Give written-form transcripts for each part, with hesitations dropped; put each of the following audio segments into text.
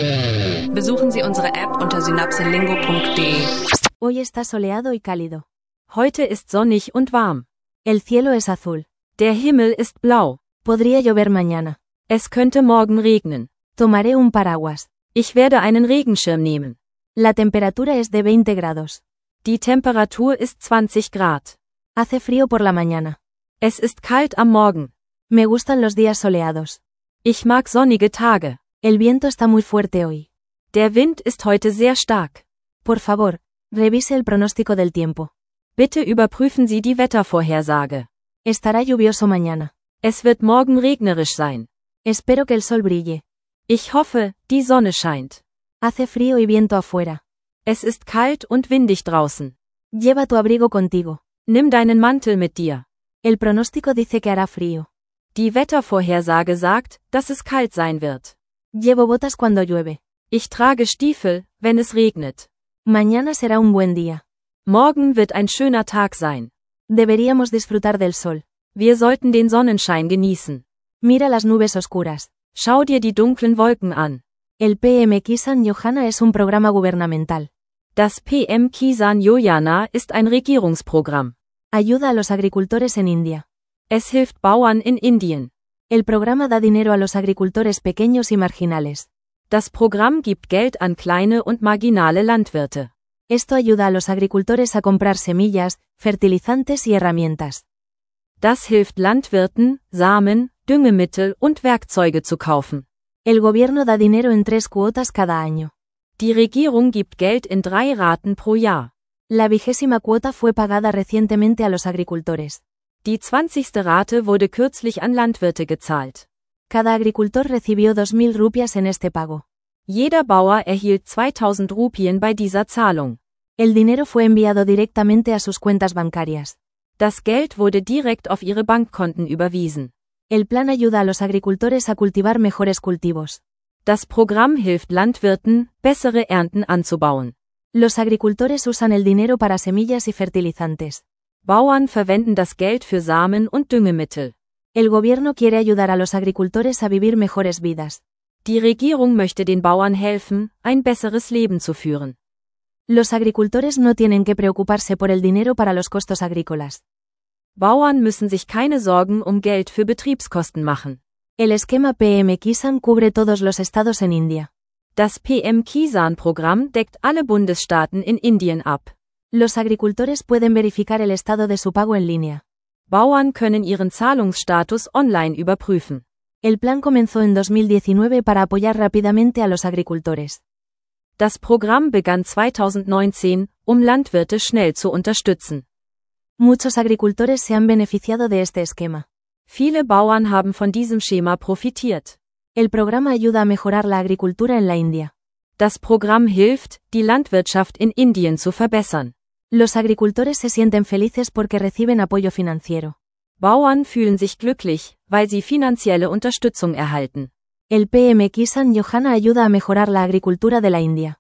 Besuchen Sie unsere App unter synapselingo.de. Hoy está soleado y cálido. Heute ist sonnig und warm. El cielo es azul. Der Himmel ist blau. Podría llover mañana. Es könnte morgen regnen. Tomaré un paraguas. Ich werde einen Regenschirm nehmen. La temperatura es de 20 grados. Die Temperatur ist 20 Grad. Hace frío por la mañana. Es ist kalt am Morgen. Me gustan los días soleados. Ich mag sonnige Tage. El viento está muy fuerte hoy. Der Wind ist heute sehr stark. Por favor, revise el pronóstico del tiempo. Bitte überprüfen Sie die Wettervorhersage. Estará lluvioso mañana. Es wird morgen regnerisch sein. Espero que el sol brille. Ich hoffe, die Sonne scheint. Hace frío y viento afuera. Es ist kalt und windig draußen. Lleva tu abrigo contigo. Nimm deinen Mantel mit dir. El pronóstico dice que hará frío. Die Wettervorhersage sagt, dass es kalt sein wird. Llevo botas cuando llueve. Ich trage Stiefel, wenn es regnet. Mañana será un buen día. Morgen wird ein schöner Tag sein. Deberíamos disfrutar del sol. Wir sollten den Sonnenschein genießen. Mira las nubes oscuras. Schau dir die dunklen Wolken an. El PM Kisan Yohana es un programa gubernamental. Das PM Kisan Yojana ist ein Regierungsprogramm. Ayuda a los agricultores en India. Es hilft Bauern in Indien. El programa da dinero a los agricultores pequeños y marginales. Das Programm gibt Geld an kleine und marginale Landwirte. Esto ayuda a los agricultores a comprar semillas, fertilizantes y herramientas. Das hilft Landwirten, Samen, Düngemittel und Werkzeuge zu kaufen. El gobierno da dinero en 3 cuotas cada año. Die Regierung gibt Geld in 3 Raten pro Jahr. La 20ª cuota fue pagada recientemente a los agricultores. Die 20. Rate wurde kürzlich an Landwirte gezahlt. Cada agricultor recibió 2.000 rupias en este pago. Jeder Bauer erhielt 2000 Rupien bei dieser Zahlung. El dinero fue enviado directamente a sus cuentas bancarias. Das Geld wurde direkt auf ihre Bankkonten überwiesen. El plan ayuda a los agricultores a cultivar mejores cultivos. Das Programm hilft Landwirten, bessere Ernten anzubauen. Los agricultores usan el dinero para semillas y fertilizantes. Bauern verwenden das Geld für Samen und Düngemittel. El gobierno quiere ayudar a los agricultores a vivir mejores vidas. Die Regierung möchte den Bauern helfen, ein besseres Leben zu führen. Los agricultores no tienen que preocuparse por el dinero para los costos agrícolas. Bauern müssen sich keine Sorgen um Geld für Betriebskosten machen. El esquema PM Kisan cubre todos los estados en India. Das PM Kisan-Programm deckt alle Bundesstaaten in Indien ab. Los agricultores pueden verificar el estado de su pago en línea. Bauern können ihren Zahlungsstatus online überprüfen. El plan comenzó en 2019 para apoyar rápidamente a los agricultores. Das Programm begann 2019, Landwirte schnell zu unterstützen. Muchos agricultores se han beneficiado de este esquema. Viele Bauern haben von diesem Schema profitiert. El programa ayuda a mejorar la agricultura en la India. Das Programm hilft, die Landwirtschaft in Indien zu verbessern. Los agricultores se sienten felices porque reciben apoyo financiero. Bauern fühlen sich glücklich, weil sie finanzielle Unterstützung erhalten. El PM Kisan Yohana ayuda a mejorar la agricultura de la India.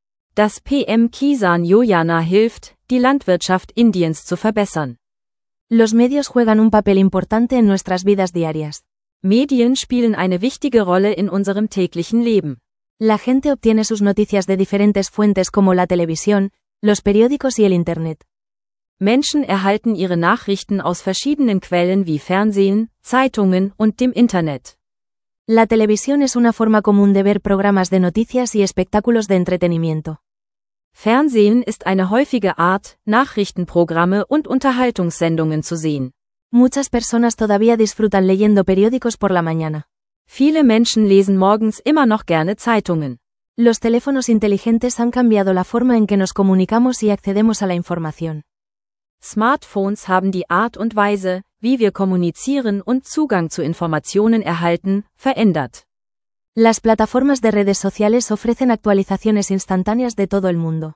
Das PM Kisan Yojana hilft, die Landwirtschaft Indiens zu verbessern. Los medios juegan un papel importante en nuestras vidas diarias. Medien spielen eine wichtige Rolle in unserem täglichen Leben. La gente obtiene sus noticias de diferentes fuentes como la televisión, los periódicos y el Internet. Menschen erhalten ihre Nachrichten aus verschiedenen Quellen wie Fernsehen, Zeitungen und dem Internet. La televisión es una forma común de ver programas de noticias y espectáculos de entretenimiento. Fernsehen ist eine häufige Art, Nachrichtenprogramme und Unterhaltungssendungen zu sehen. Muchas personas todavía disfrutan leyendo periódicos por la mañana. Viele Menschen lesen morgens immer noch gerne Zeitungen. Los teléfonos inteligentes han cambiado la forma en que nos comunicamos y accedemos a la información. Smartphones haben die Art und Weise, wie wir kommunizieren und Zugang zu Informationen erhalten, verändert. Las plataformas de redes sociales ofrecen actualizaciones instantáneas de todo el mundo.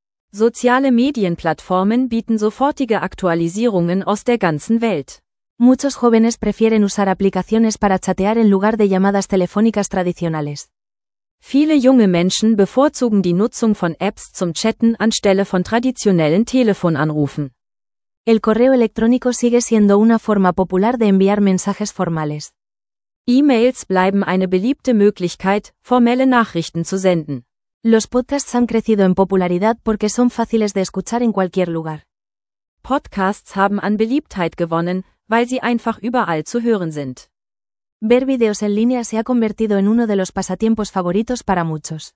Soziale Medienplattformen bieten sofortige Aktualisierungen aus der ganzen Welt. Muchos jóvenes prefieren usar aplicaciones para chatear en lugar de llamadas telefónicas tradicionales. Viele junge Menschen bevorzugen die Nutzung von Apps zum Chatten anstelle von traditionellen Telefonanrufen. El correo electrónico sigue siendo una forma popular de enviar mensajes formales. E-Mails bleiben eine beliebte Möglichkeit, formelle Nachrichten zu senden. Los podcasts han crecido en popularidad porque son fáciles de escuchar en cualquier lugar. Podcasts haben an Beliebtheit gewonnen, weil sie einfach überall zu hören sind. Ver videos en línea se ha convertido en uno de los pasatiempos favoritos para muchos.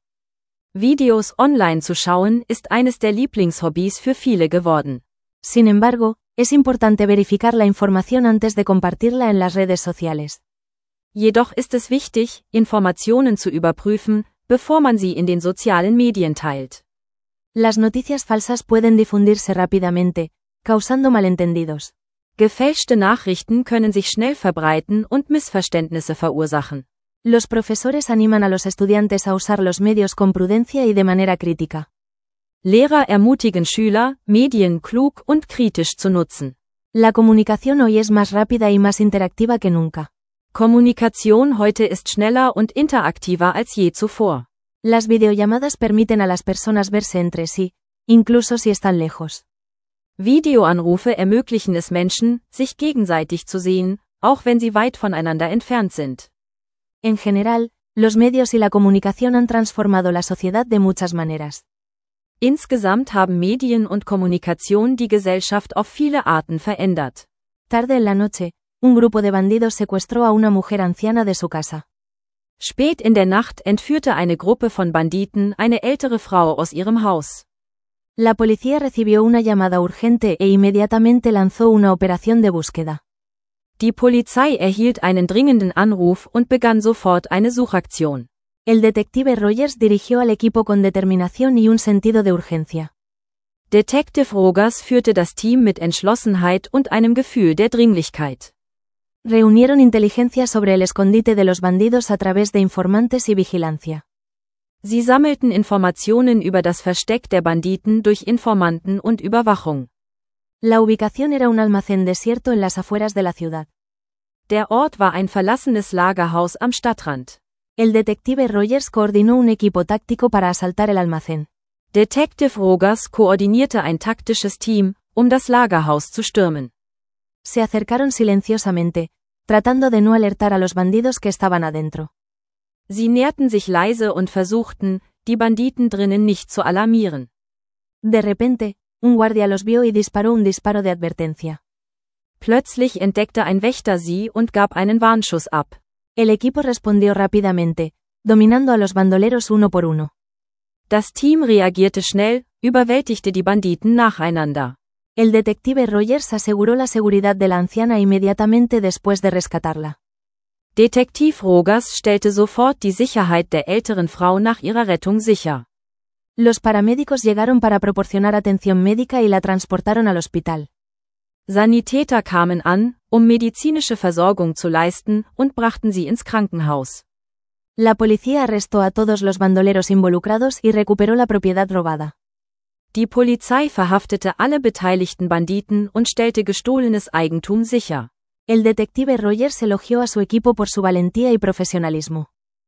Videos online zu schauen ist eines der Lieblingshobbys für viele geworden. Sin embargo, es importante verificar la información antes de compartirla en las redes sociales. Jedoch ist es wichtig, Informationen zu überprüfen, bevor man sie in den sozialen Medien teilt. Las noticias falsas pueden difundirse rápidamente, causando malentendidos. Gefälschte Nachrichten können sich schnell verbreiten und Missverständnisse verursachen. Los profesores animan a los estudiantes a usar los medios con prudencia y de manera crítica. Lehrer ermutigen Schüler, Medien klug und kritisch zu nutzen. La comunicación hoy es más rápida y más interactiva que nunca. Kommunikation heute ist schneller und interaktiver als je zuvor. Las videollamadas permiten a las personas verse entre sí, incluso si están lejos. Videoanrufe ermöglichen es Menschen, sich gegenseitig zu sehen, auch wenn sie weit voneinander entfernt sind. En general, los medios y la comunicación han transformado la sociedad de muchas maneras. Insgesamt haben Medien und Kommunikation die Gesellschaft auf viele Arten verändert. Tarde en la noche, un grupo de bandidos secuestró a una mujer anciana de su casa. Spät in der Nacht entführte eine Gruppe von Banditen eine ältere Frau aus ihrem Haus. La policía recibió una llamada urgente e inmediatamente lanzó una operación de búsqueda. Die Polizei erhielt einen dringenden Anruf und begann sofort eine Suchaktion. El detective Rogers dirigió al equipo con determinación y un sentido de urgencia. Detective Rogers führte das Team mit Entschlossenheit und einem Gefühl der Dringlichkeit. Reunieron inteligencia sobre el escondite de los bandidos a través de informantes y vigilancia. Sie sammelten Informationen über das Versteck der Banditen durch Informanten und Überwachung. La ubicación era un almacén desierto en las afueras de la ciudad. Der Ort war ein verlassenes Lagerhaus am Stadtrand. El detective Rogers coordinó un equipo táctico para asaltar el almacén. Detective Rogers koordinierte ein taktisches Team, um das Lagerhaus zu stürmen. Se acercaron silenciosamente, tratando de no alertar a los bandidos que estaban adentro. Sie näherten sich leise und versuchten, die Banditen drinnen nicht zu alarmieren. De repente, un guardia los vio y disparó un disparo de advertencia. Plötzlich entdeckte ein Wächter sie und gab einen Warnschuss ab. El equipo respondió rápidamente, dominando a los bandoleros uno por uno. Das Team reagierte schnell, überwältigte die Banditen nacheinander. El detective Rogers aseguró la seguridad de la anciana inmediatamente después de rescatarla. Detektiv Rogers stellte sofort die Sicherheit der älteren Frau nach ihrer Rettung sicher. Los paramédicos llegaron para proporcionar atención médica y la transportaron al hospital. Sanitäter kamen an, um medizinische Versorgung zu leisten, und brachten sie ins Krankenhaus. La policía arrestó a todos los bandoleros involucrados y recuperó la propiedad robada. Die Polizei verhaftete alle beteiligten Banditen und stellte gestohlenes Eigentum sicher. El detective Rogers elogió a su equipo por su valentía y profesionalismo.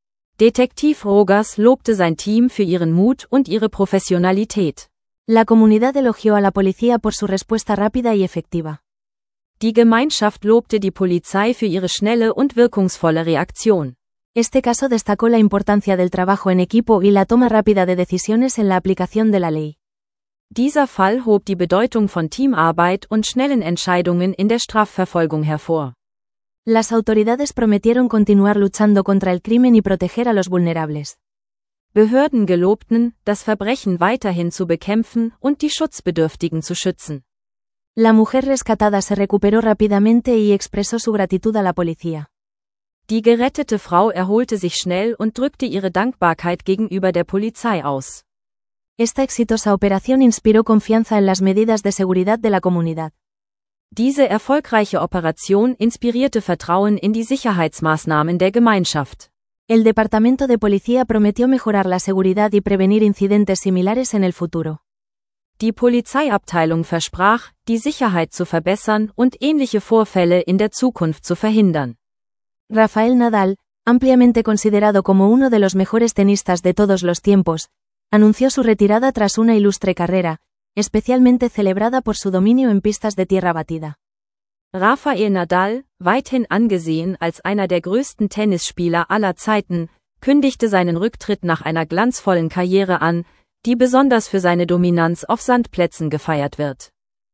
Detektiv Rogers lobte sein Team für ihren Mut und ihre Professionalität. La comunidad elogió a la policía por su respuesta rápida y efectiva. Die Gemeinschaft lobte die Polizei für ihre schnelle und wirkungsvolle Reaktion. Este caso destacó la importancia del trabajo en equipo y la toma rápida de decisiones en la aplicación de la ley. Dieser Fall hob die Bedeutung von Teamarbeit und schnellen Entscheidungen in der Strafverfolgung hervor. Las autoridades prometieron continuar luchando contra el crimen y proteger a los vulnerables. Behörden gelobten, das Verbrechen weiterhin zu bekämpfen und die Schutzbedürftigen zu schützen. La mujer rescatada se recuperó rápidamente y expresó su gratitud a la policía. Die gerettete Frau erholte sich schnell und drückte ihre Dankbarkeit gegenüber der Polizei aus. Esta exitosa operación inspiró confianza en las medidas de seguridad de la comunidad. Diese erfolgreiche Operation inspirierte Vertrauen in die Sicherheitsmaßnahmen der Gemeinschaft. El departamento de policía prometió mejorar la seguridad y prevenir incidentes similares en el futuro. Die Polizeiabteilung versprach, die Sicherheit zu verbessern und ähnliche Vorfälle in der Zukunft zu verhindern. Rafael Nadal, ampliamente considerado como uno de los mejores tenistas de todos los tiempos, anunció su retirada tras una ilustre carrera, especialmente celebrada por su dominio en pistas de tierra batida. Rafael Nadal, weithin angesehen als einer der größten Tennisspieler aller Zeiten, kündigte seinen Rücktritt nach einer glanzvollen Karriere an, die besonders für seine Dominanz auf Sandplätzen gefeiert wird.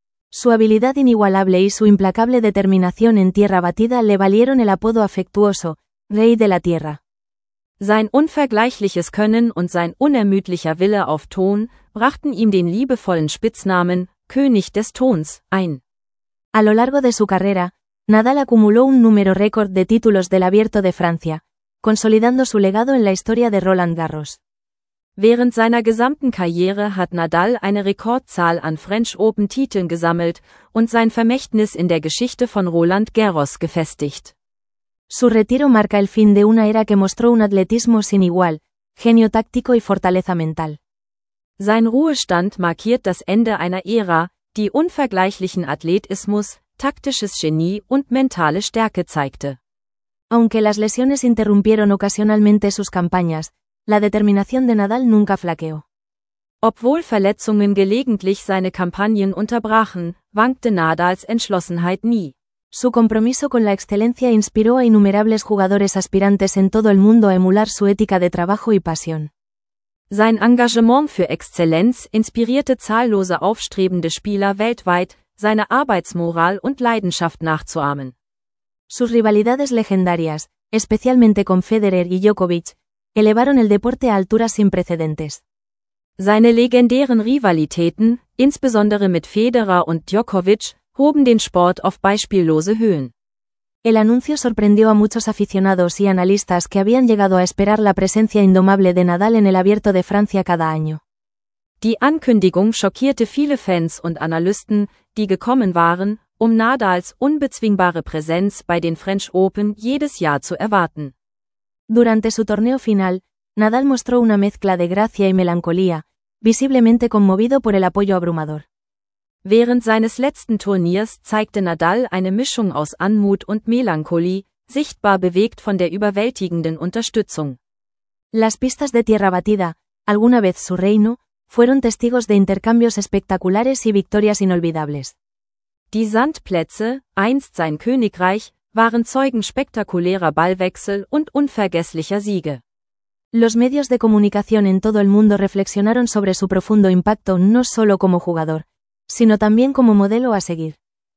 Su habilidad inigualable y su implacable determinación en tierra batida le valieron el apodo afectuoso, Rey de la Tierra. Sein unvergleichliches Können und sein unermüdlicher Wille auf Ton brachten ihm den liebevollen Spitznamen König des Tons ein. A lo largo de su carrera, Nadal acumuló un número récord de títulos del Abierto de Francia, consolidando su legado en la historia de Roland Garros. Während seiner gesamten Karriere hat Nadal eine Rekordzahl an French Open-Titeln gesammelt und sein Vermächtnis in der Geschichte von Roland Garros gefestigt. Su retiro marca el fin de una era que mostró un atletismo sin igual, genio táctico y fortaleza mental. Sein Ruhestand markiert das Ende einer Ära, die unvergleichlichen Athletismus, taktisches Genie und mentale Stärke zeigte. Aunque las lesiones interrumpieron ocasionalmente sus campañas, la determinación de Nadal nunca flaqueó. Obwohl Verletzungen gelegentlich seine Kampagnen unterbrachen, wankte Nadals Entschlossenheit nie. Su compromiso con la excelencia inspiró a innumerables jugadores aspirantes en todo el mundo a emular su ética de trabajo y pasión. Sein Engagement für Exzellenz inspirierte zahllose aufstrebende Spieler weltweit, seine Arbeitsmoral und Leidenschaft nachzuahmen. Sus rivalidades legendarias, especialmente con Federer y Djokovic, elevaron el deporte a alturas sin precedentes. Seine legendären Rivalitäten, insbesondere mit Federer und Djokovic, hoben den Sport auf beispiellose Höhen. El anuncio sorprendió a muchos aficionados y analistas que habían llegado a esperar la presencia indomable de Nadal en el Abierto de Francia cada año. Die Ankündigung schockierte viele Fans und Analysten, die gekommen waren, um Nadals unbezwingbare Präsenz bei den French Open jedes Jahr zu erwarten. Durante su torneo final, Nadal mostró una mezcla de gracia y melancolía, visiblemente conmovido por el apoyo abrumador. Während seines letzten Turniers zeigte Nadal eine Mischung aus Anmut und Melancholie, sichtbar bewegt von der überwältigenden Unterstützung. Las pistas de tierra batida, alguna vez su reino, fueron testigos de intercambios espectaculares y victorias inolvidables. Die Sandplätze, einst sein Königreich, waren Zeugen spektakulärer Ballwechsel und unvergesslicher Siege. Los medios de comunicación en todo el mundo reflexionaron sobre su profundo impacto no solo como jugador, sino también como modelo a seguir.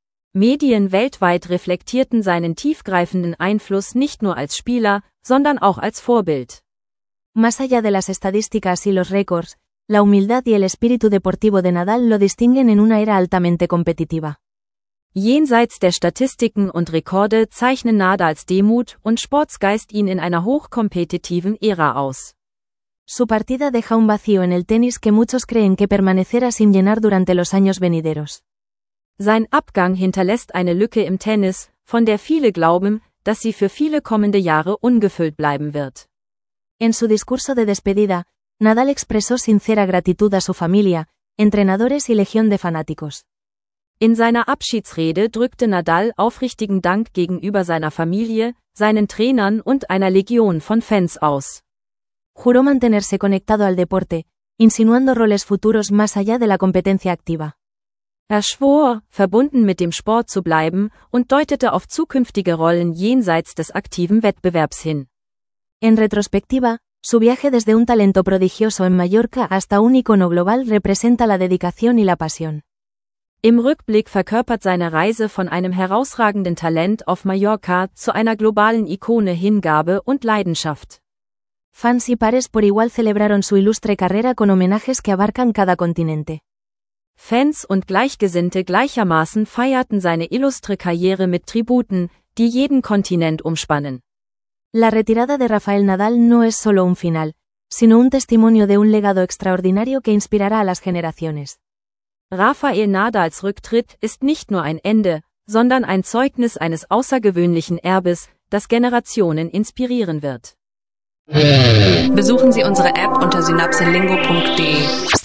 Medien weltweit reflektierten seinen tiefgreifenden Einfluss nicht nur als Spieler, sondern auch als Vorbild. Más allá de las estadísticas y los récords, la humildad y el espíritu deportivo de Nadal lo distinguen en una era altamente competitiva. Jenseits der Statistiken und Rekorde zeichnen Nadals Demut und Sportsgeist ihn in einer hochkompetitiven Ära aus. Su partida deja un vacío en el tenis que muchos creen que permanecerá sin llenar durante los años venideros. Sein Abgang hinterlässt eine Lücke im Tennis, von der viele glauben, dass sie für viele kommende Jahre ungefüllt bleiben wird. En su discurso de despedida, Nadal expresó sincera gratitud a su familia, entrenadores y legión de fanáticos. In seiner Abschiedsrede drückte Nadal aufrichtigen Dank gegenüber seiner Familie, seinen Trainern und einer Legion von Fans aus. Juró mantenerse conectado al deporte, insinuando roles futuros más allá de la competencia activa. Er schwor, verbunden mit dem Sport zu bleiben, und deutete auf zukünftige Rollen jenseits des aktiven Wettbewerbs hin. En retrospectiva, su viaje desde un talento prodigioso en Mallorca hasta un icono global representa la dedicación y la pasión. Im Rückblick verkörpert seine Reise von einem herausragenden Talent auf Mallorca zu einer globalen Ikone Hingabe und Leidenschaft. Fans y pares por igual celebraron su ilustre carrera con homenajes que abarcan cada continente. Fans und Gleichgesinnte gleichermaßen feierten seine illustre Karriere mit Tributen, die jeden Kontinent umspannen. La retirada de Rafael Nadal no es solo un final, sino un testimonio de un legado extraordinario que inspirará a las generaciones. Rafael Nadals Rücktritt ist nicht nur ein Ende, sondern ein Zeugnis eines außergewöhnlichen Erbes, das Generationen inspirieren wird. Besuchen Sie unsere App unter synapselingo.de.